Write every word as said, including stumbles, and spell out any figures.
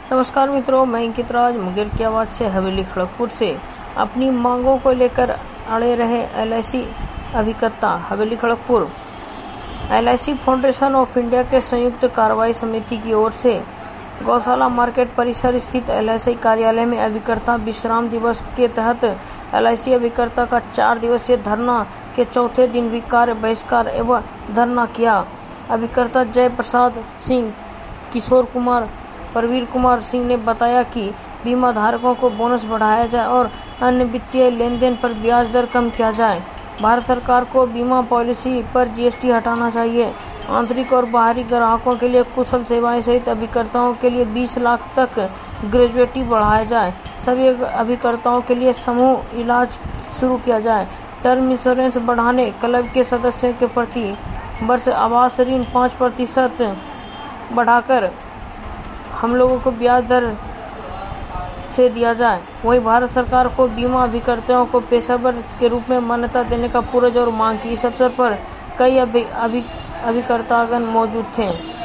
नमस्कार मित्रों, मैं अंकित राज मुंगेर की आवाज से हवेली खड़गपुर से अपनी मांगों को लेकर अड़े रहे एल आई सी अभिकर्ता। Haveli Kharagpur L I C foundation of India के संयुक्त कार्रवाई समिति की ओर से गौशाला मार्केट परिसर स्थित एल आई सी कार्यालय में अभिकर्ता विश्राम दिवस के तहत एल आई सी अभिकर्ता का चार दिवसीय धरना के चौथे दिन भी कार्य बहिष्कार एवं धरना किया। अभिकर्ता जय प्रसाद सिंह, किशोर कुमार, प्रवीर कुमार सिंह ने बताया कि बीमा धारकों को बोनस बढ़ाया जाए और अन्य वित्तीय लेन देन पर ब्याज दर कम किया जाए। भारत सरकार को बीमा पॉलिसी पर जी एस टी हटाना चाहिए। आंतरिक और बाहरी ग्राहकों के लिए कुशल सेवाएं सहित अभिकर्ताओं के लिए बीस लाख तक ग्रेजुएटी बढ़ाया जाए। सभी अभिकर्ताओं के लिए समूह इलाज शुरू किया जाए। टर्म इंश्योरेंस बढ़ाने, क्लब के सदस्यों के प्रति वर्ष आवास ऋण पाँच प्रतिशत बढ़ाकर हम लोगों को ब्याज दर से दिया जाए। वहीं भारत सरकार को बीमा अभिकर्ताओं को पेशेवर के रूप में मान्यता देने का पुरजोर मांग की। इस अवसर पर कई अभि, अभि, अभिकर्तागण मौजूद थे।